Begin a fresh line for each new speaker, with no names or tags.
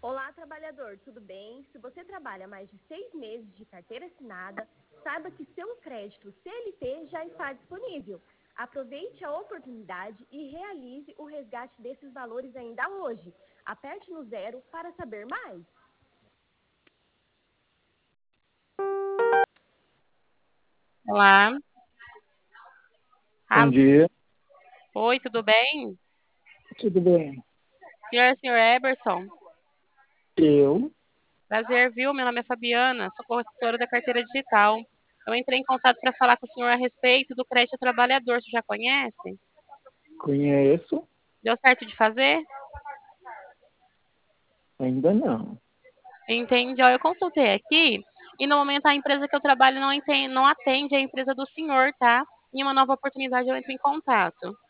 Olá, trabalhador, tudo bem? Se você trabalha mais de 6 meses de carteira assinada, saiba que seu crédito CLT já está disponível. Aproveite a oportunidade e realize o resgate desses valores ainda hoje. Aperte no zero para saber mais.
Olá.
Bom
Alô.
dia,
Oi, tudo bem?
tudo bem?
Senhor Eberson.
Eu?
Prazer, viu? Meu nome é Fabiana, sou corretora da carteira digital. Eu entrei em contato para falar com o senhor a respeito do crédito trabalhador. Você já conhece?
Conheço?
Deu certo de fazer?
Ainda não.
Entendi. Ó, eu consultei aqui e no momento a empresa que eu trabalho não atende a empresa do senhor, tá? Em uma nova oportunidade eu entro em contato.